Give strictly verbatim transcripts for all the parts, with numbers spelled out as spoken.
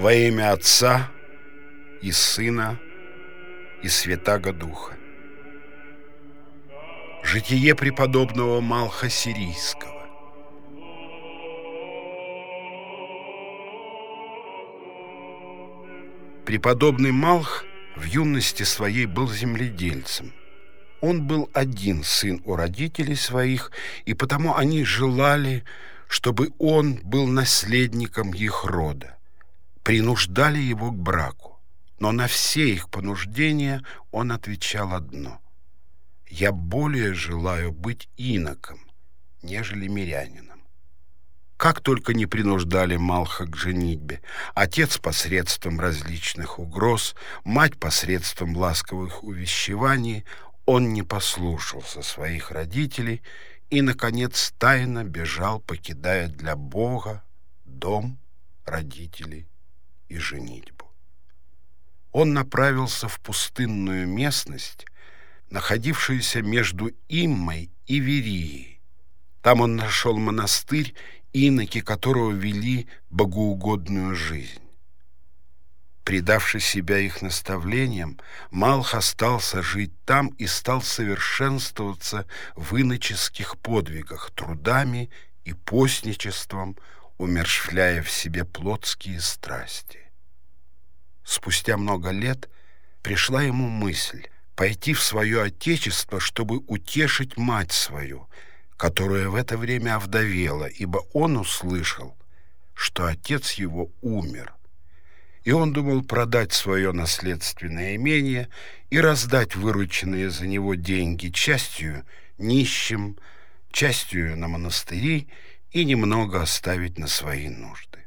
Во имя Отца и Сына и Святаго Духа. Житие преподобного Малха Сирийского. Преподобный Малх в юности своей был земледельцем. Он был один сын у родителей своих, и потому они желали, чтобы он был наследником их рода. Принуждали его к браку, но на все их понуждения он отвечал одно: «Я более желаю быть иноком, нежели мирянином». Как только не принуждали Малха к женитьбе, отец посредством различных угроз, мать посредством ласковых увещеваний, он не послушался своих родителей и, наконец, тайно бежал, покидая для Бога дом, родителей и женитьбу. Он направился в пустынную местность, находившуюся между Иммой и Верией. Там он нашел монастырь, иноки которого вели богоугодную жизнь. Предавши себя их наставлениям, Малх остался жить там и стал совершенствоваться в иноческих подвигах, трудами и постничеством, умерщвляя в себе плотские страсти. Спустя много лет пришла ему мысль пойти в свое отечество, чтобы утешить мать свою, которая в это время овдовела, ибо он услышал, что отец его умер. И он думал продать свое наследственное имение и раздать вырученные за него деньги частью нищим, частью на монастыри и немного оставить на свои нужды.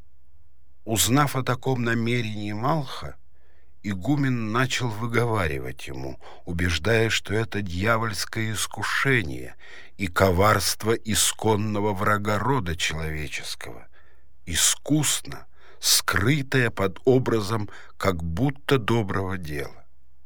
Узнав о таком намерении Малха, игумен начал выговаривать ему, убеждая, что это дьявольское искушение и коварство исконного врага рода человеческого, искусно скрытое под образом как будто доброго дела.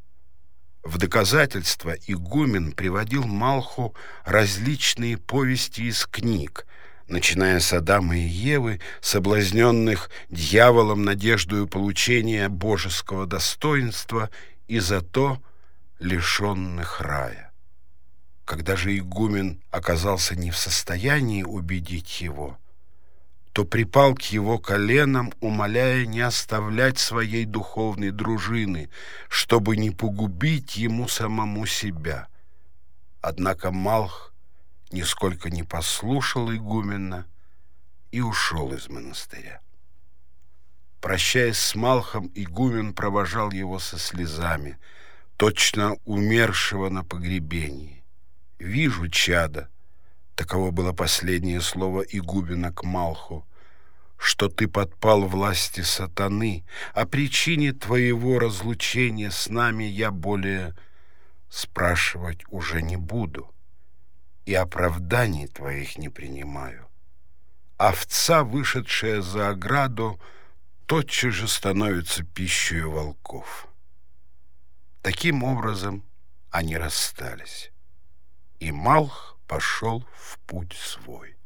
В доказательство игумен приводил Малху различные повести из книг, начиная с Адама и Евы, соблазненных дьяволом надеждою получения божеского достоинства и зато лишенных рая. Когда же игумен оказался не в состоянии убедить его, то припал к его коленам, умоляя не оставлять своей духовной дружины, чтобы не погубить ему самому себя. Однако Малх нисколько не послушал игумена и ушел из монастыря. Прощаясь с Малхом, игумен провожал его со слезами, точно умершего на погребении. «Вижу, чадо», — таково было последнее слово игумена к Малху, «что ты подпал власти сатаны. О причине твоего разлучения с нами я более спрашивать уже не буду, и оправданий твоих не принимаю. Овца, вышедшая за ограду, тотчас же становится пищей волков». Таким образом они расстались, и Малх пошел в путь свой.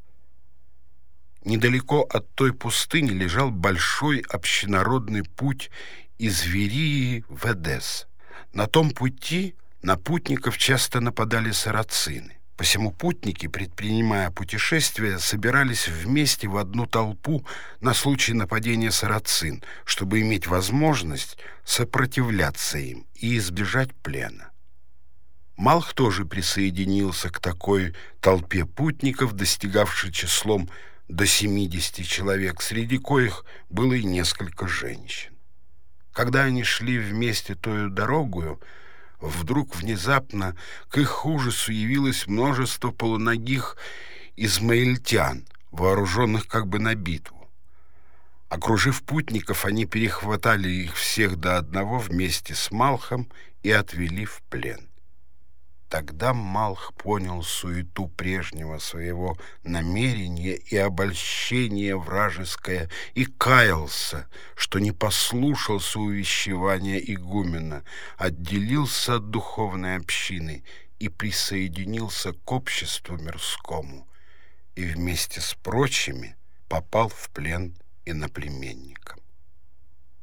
Недалеко от той пустыни лежал большой общенародный путь из Верии в Эдес. На том пути на путников часто нападали сарацины. Посему путники, предпринимая путешествие, собирались вместе в одну толпу на случай нападения сарацин, чтобы иметь возможность сопротивляться им и избежать плена. Малх тоже присоединился к такой толпе путников, достигавшей числом до семидесяти человек, среди коих было и несколько женщин. Когда они шли вместе тою дорогою, вдруг внезапно к их ужасу явилось множество полуногих измаильтян, вооруженных как бы на битву. Окружив путников, они перехватали их всех до одного вместе с Малхом и отвели в плен. Тогда Малх понял суету прежнего своего намерения и обольщение вражеское, и каялся, что не послушался увещевания игумена, отделился от духовной общины и присоединился к обществу мирскому, и вместе с прочими попал в плен иноплеменникам.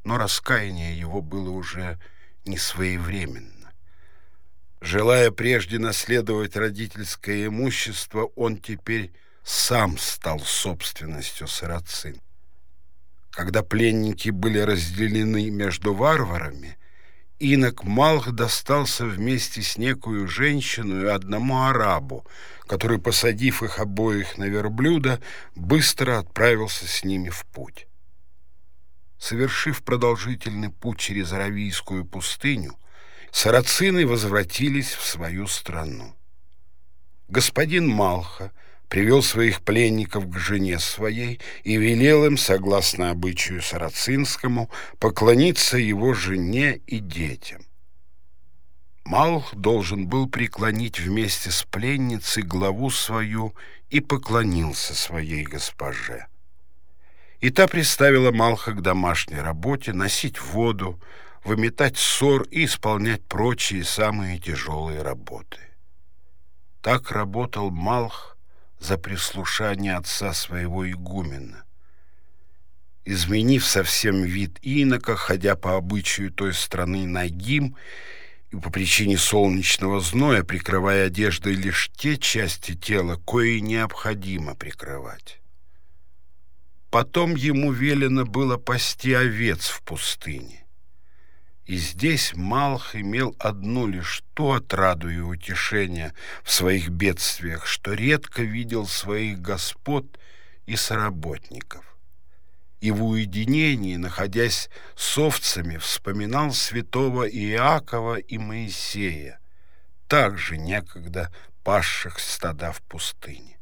но раскаяние его было уже не своевременно. Желая прежде наследовать родительское имущество, он теперь сам стал собственностью сарацин. Когда пленники были разделены между варварами, инок Малх достался вместе с некую женщину и одному арабу, который, посадив их обоих на верблюда, быстро отправился с ними в путь. Совершив продолжительный путь через Аравийскую пустыню, сарацины возвратились в свою страну. Господин Малха привел своих пленников к жене своей и велел им, согласно обычаю сарацинскому, поклониться его жене и детям. Малх должен был преклонить вместе с пленницей главу свою и поклонился своей госпоже. И та приставила Малха к домашней работе, носить воду, выметать ссор и исполнять прочие самые тяжелые работы. Так работал Малх за прислушание отца своего игумена. Изменив совсем вид инока, ходя по обычаю той страны нагим и по причине солнечного зноя прикрывая одеждой лишь те части тела, кои необходимо прикрывать. Потом ему велено было пасти овец в пустыне. И здесь Малх имел одну лишь ту отраду и утешение в своих бедствиях, что редко видел своих господ и соработников. И в уединении, находясь с овцами, вспоминал святого Иакова и Моисея, также некогда пасших стада в пустыне.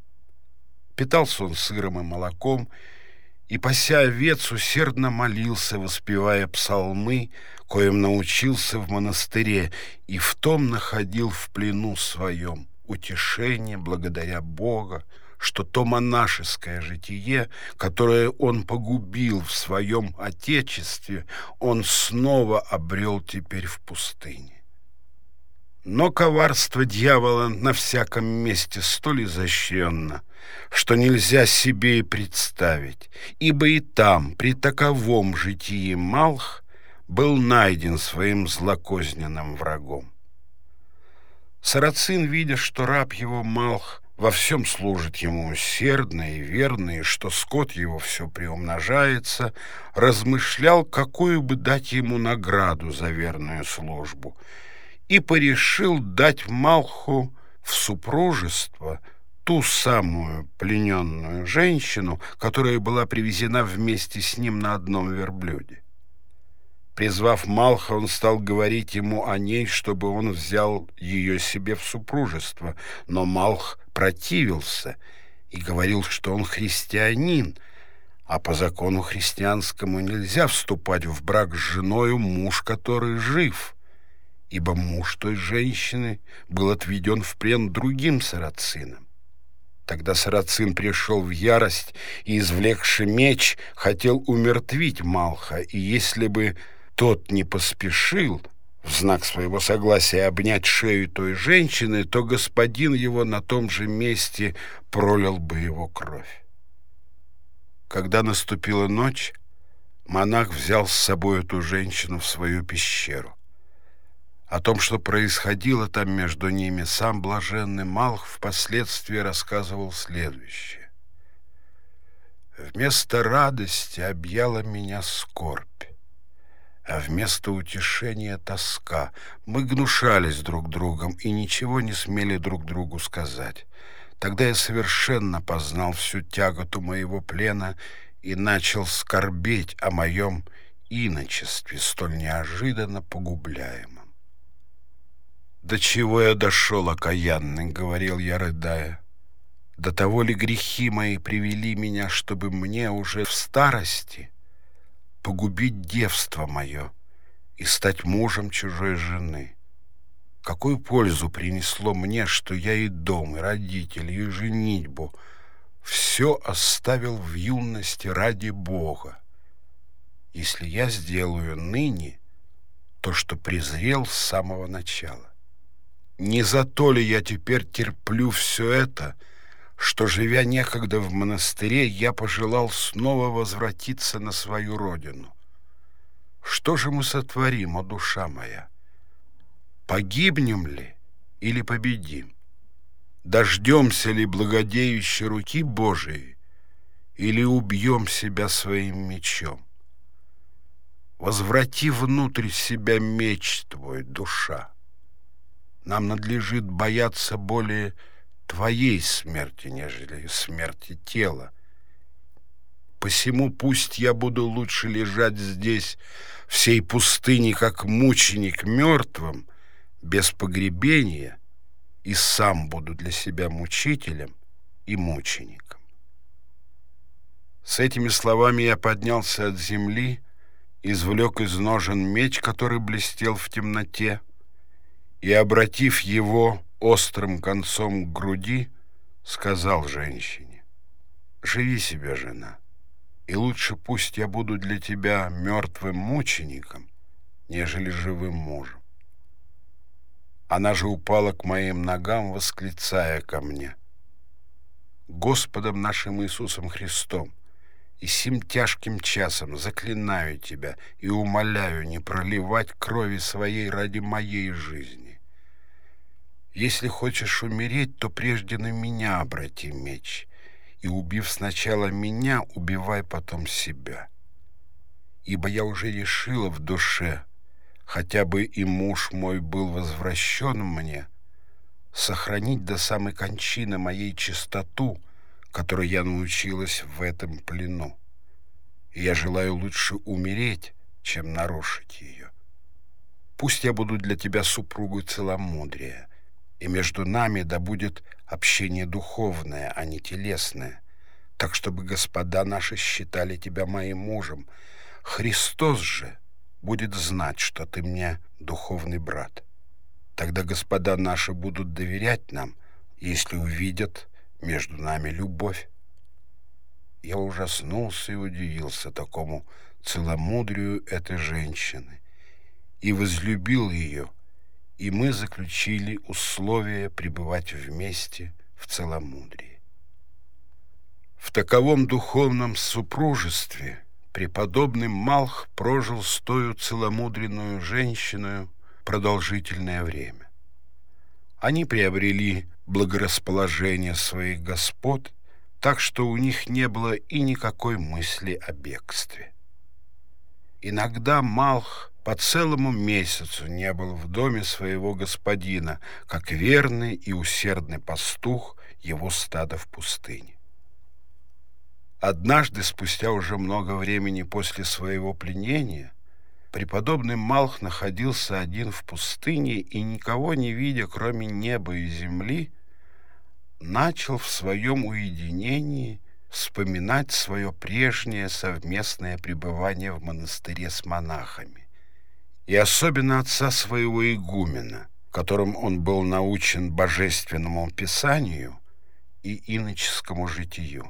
Питался он сыром и молоком, и, пася овец, усердно молился, воспевая псалмы, коим научился в монастыре, и в том находил в плену своем утешение благодаря Бога, что то монашеское житие, которое он погубил в своем отечестве, он снова обрел теперь в пустыне. Но коварство дьявола на всяком месте столь изощренно, что нельзя себе и представить, ибо и там, при таковом житии, Малх был найден своим злокозненным врагом. Сарацин, видя, что раб его Малх во всем служит ему усердно и верно, и что скот его все приумножается, размышлял, какую бы дать ему награду за верную службу, и порешил дать Малху в супружество ту самую плененную женщину, которая была привезена вместе с ним на одном верблюде. Призвав Малха, он стал говорить ему о ней, чтобы он взял ее себе в супружество, но Малх противился и говорил, что он христианин, а по закону христианскому нельзя вступать в брак с женою, муж который жив, ибо муж той женщины был отведен в плен другим сарацинам. Тогда сарацин пришел в ярость и, извлекши меч, хотел умертвить Малха, и если бы тот не поспешил в знак своего согласия обнять шею той женщины, то господин его на том же месте пролил бы его кровь. Когда наступила ночь, монах взял с собой эту женщину в свою пещеру. О том, что происходило там между ними, сам блаженный Малх впоследствии рассказывал следующее. «Вместо радости объяла меня скорбь, а вместо утешения тоска. Мы гнушались друг другом и ничего не смели друг другу сказать. Тогда я совершенно познал всю тяготу моего плена и начал скорбеть о моем иночестве, столь неожиданно погубляемом. «До чего я дошел, окаянный?» — говорил я, рыдая. «До того ли грехи мои привели меня, чтобы мне уже в старости погубить девство мое и стать мужем чужой жены? Какую пользу принесло мне, что я и дом, и родителей, и женитьбу все оставил в юности ради Бога, если я сделаю ныне то, что презрел с самого начала? Не за то ли я теперь терплю все это, что, живя некогда в монастыре, я пожелал снова возвратиться на свою родину? Что же мы сотворим, о душа моя? Погибнем ли или победим? Дождемся ли благодеющей руки Божией или убьем себя своим мечом? Возврати внутрь себя меч твой, душа. Нам надлежит бояться более твоей смерти, нежели смерти тела. Посему пусть я буду лучше лежать здесь, в сей пустыне, как мученик мертвым, без погребения, и сам буду для себя мучителем и мучеником. С этими словами я поднялся от земли, извлек из ножен меч, который блестел в темноте, и, обратив его острым концом к груди, сказал женщине: «Живи себе, жена, и лучше пусть я буду для тебя мертвым мучеником, нежели живым мужем». Она же упала к моим ногам, восклицая ко мне: «Господом нашим Иисусом Христом, и сим тяжким часом заклинаю тебя и умоляю не проливать крови своей ради моей жизни. Если хочешь умереть, то прежде на меня обрати меч, и, убив сначала меня, убивай потом себя. Ибо я уже решила в душе, хотя бы и муж мой был возвращен мне, сохранить до самой кончины моей чистоту, которой я научилась в этом плену. И я желаю лучше умереть, чем нарушить ее. Пусть я буду для тебя супругой целомудрия, и между нами да будет общение духовное, а не телесное, так чтобы господа наши считали тебя моим мужем. Христос же будет знать, что ты мне духовный брат. Тогда господа наши будут доверять нам, если увидят между нами любовь». Я ужаснулся и удивился такому целомудрию этой женщины и возлюбил ее, и мы заключили условие пребывать вместе в целомудрии. В таковом духовном супружестве преподобный Малх прожил с тою целомудренную женщиною продолжительное время. Они приобрели благорасположение своих господ, так что у них не было и никакой мысли о бегстве. Иногда Малх по целому месяцу не был в доме своего господина, как верный и усердный пастух его стада в пустыне. Однажды, спустя уже много времени после своего пленения, преподобный Малх находился один в пустыне и, никого не видя, кроме неба и земли, начал в своем уединении вспоминать свое прежнее совместное пребывание в монастыре с монахами, и особенно отца своего игумена, которым он был научен божественному писанию и иноческому житию.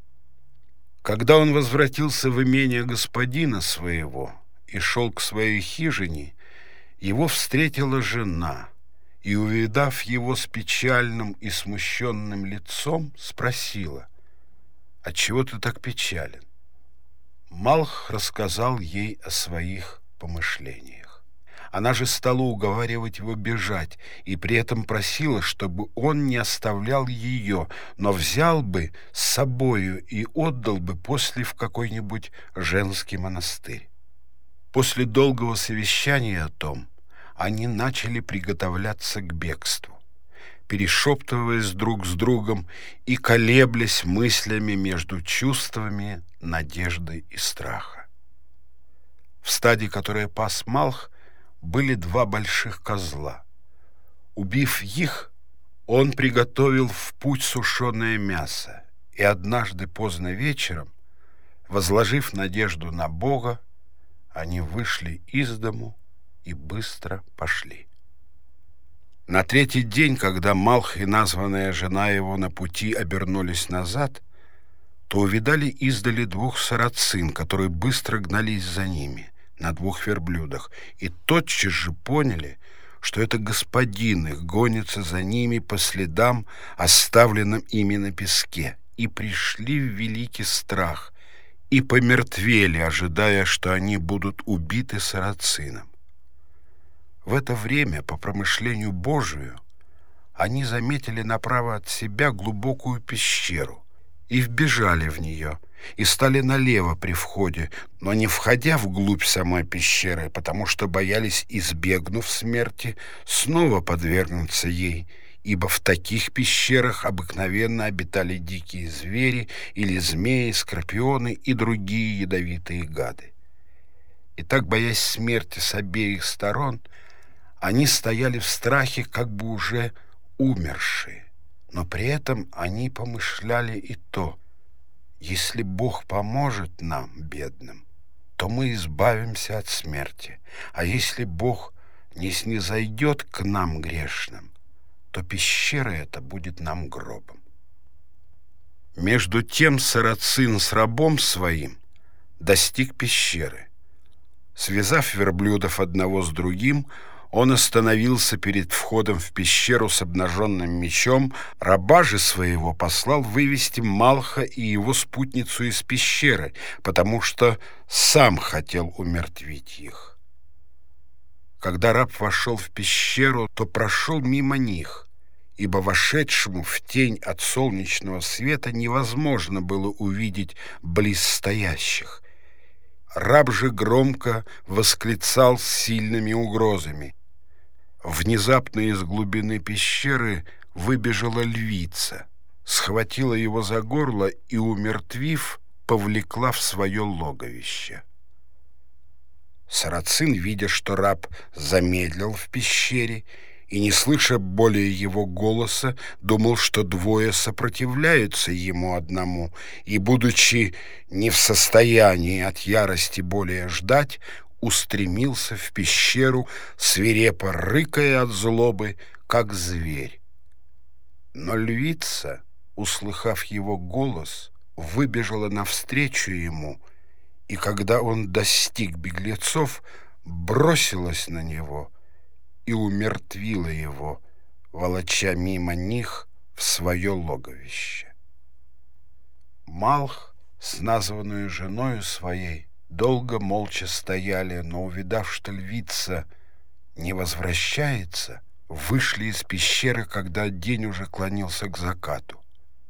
Когда он возвратился в имение господина своего и шел к своей хижине, его встретила жена, и, увидав его с печальным и смущенным лицом, спросила: «Отчего ты так печален?» Малх рассказал ей о своих помышлениях. Она же стала уговаривать его бежать, и при этом просила, чтобы он не оставлял ее, но взял бы с собою и отдал бы после в какой-нибудь женский монастырь. После долгого совещания о том они начали приготовляться к бегству, перешептываясь друг с другом и колеблясь мыслями между чувствами надежды и страха. В стаде, которое пас Малх, были два больших козла. Убив их, он приготовил в путь сушеное мясо, и однажды поздно вечером, возложив надежду на Бога, они вышли из дому и быстро пошли. На третий день, когда Малх и названная жена его на пути обернулись назад, то увидали издали двух сарацин, которые быстро гнались за ними на двух верблюдах, и тотчас же поняли, что это господин их гонится за ними по следам, оставленным ими на песке, и пришли в великий страх, и помертвели, ожидая, что они будут убиты сарацином. В это время, по промышлению Божию, они заметили направо от себя глубокую пещеру и вбежали в нее, и стали налево при входе, но не входя вглубь самой пещеры, потому что боялись, избегнув смерти, снова подвергнуться ей, ибо в таких пещерах обыкновенно обитали дикие звери или змеи, скорпионы и другие ядовитые гады. И так, боясь смерти с обеих сторон, они стояли в страхе, как бы уже умершие, но при этом они помышляли и то: если Бог поможет нам, бедным, то мы избавимся от смерти, а если Бог не снизойдет к нам, грешным, то пещера эта будет нам гробом. Между тем сарацин с рабом своим достиг пещеры. Связав верблюдов одного с другим, он остановился перед входом в пещеру с обнаженным мечом, раба же своего послал вывести Малха и его спутницу из пещеры, потому что сам хотел умертвить их. Когда раб вошел в пещеру, то прошел мимо них, ибо вошедшему в тень от солнечного света невозможно было увидеть близ стоящих. Раб же громко восклицал с сильными угрозами. Внезапно из глубины пещеры выбежала львица, схватила его за горло и, умертвив, повлекла в свое логовище. Сарацин, видя, что раб замедлил в пещере и, не слыша более его голоса, думал, что двое сопротивляются ему одному, и, будучи не в состоянии от ярости более ждать, устремился в пещеру, свирепо рыкая от злобы, как зверь. Но львица, услыхав его голос, выбежала навстречу ему, и когда он достиг беглецов, бросилась на него и умертвила его, волоча мимо них в свое логовище. Малх с названную женою своей долго молча стояли, но, увидав, что львица не возвращается, вышли из пещеры, когда день уже клонился к закату.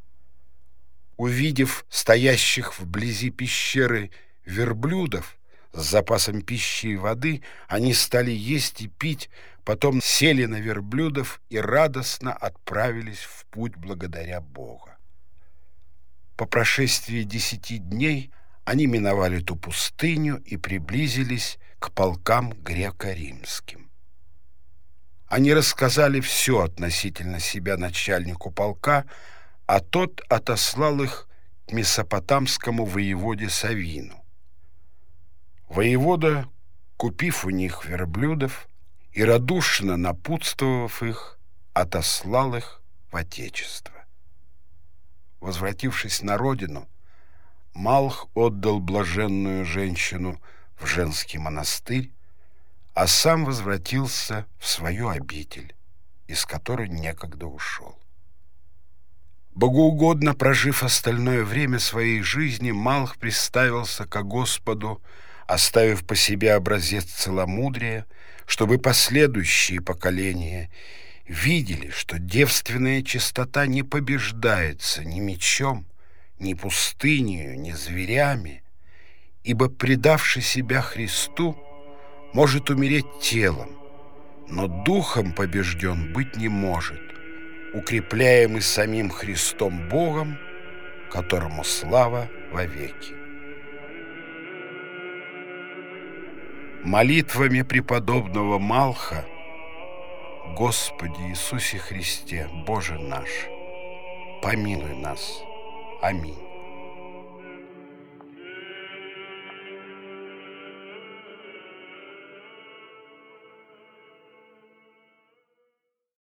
Увидев стоящих вблизи пещеры верблюдов с запасом пищи и воды, они стали есть и пить, потом сели на верблюдов и радостно отправились в путь благодаря Бога. По прошествии десяти дней они миновали ту пустыню и приблизились к полкам греко-римским. Они рассказали все относительно себя начальнику полка, а тот отослал их к месопотамскому воеводе Савину. Воевода, купив у них верблюдов и радушно напутствовав их, отослал их в отечество. Возвратившись на родину, Малх отдал блаженную женщину в женский монастырь, а сам возвратился в свою обитель, из которой некогда ушел. Богоугодно прожив остальное время своей жизни, Малх приставился ко Господу, оставив по себе образец целомудрия, чтобы последующие поколения видели, что девственная чистота не побеждается ни мечом, ни пустынею, ни зверями, ибо, предавший себя Христу, может умереть телом, но духом побежден быть не может, укрепляемый самим Христом Богом, которому слава вовеки. Молитвами преподобного Малха: Господи Иисусе Христе, Боже наш, помилуй нас. Аминь.